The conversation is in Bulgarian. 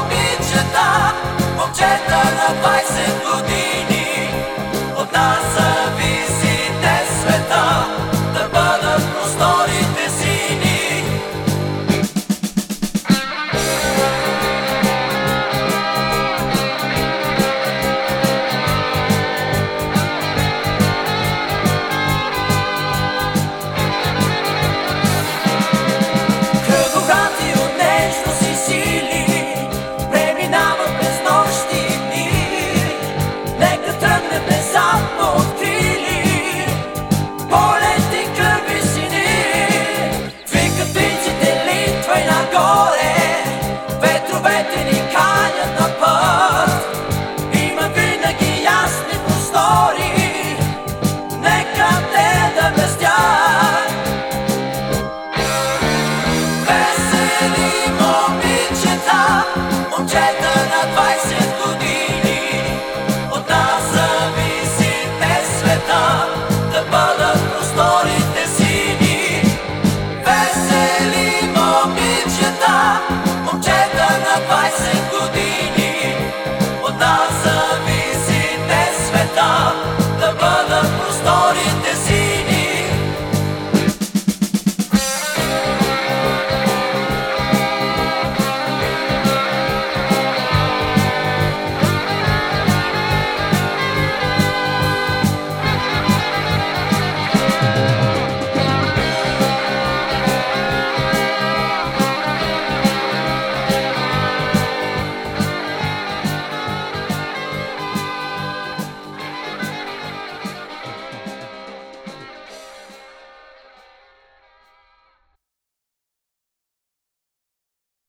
момичета, момчета на 20 години. От нас зависи днес света да бъдат просторите сини. Кръгограти от нежност и сили преминават през нощи и дни. Нека тръгне внезапно от крили полети кърви сини. Викат птиците Литва и нагоре, ветровете ни канят на път. Има винаги ясни простори, нека те да блестят. Весели момичета, момчета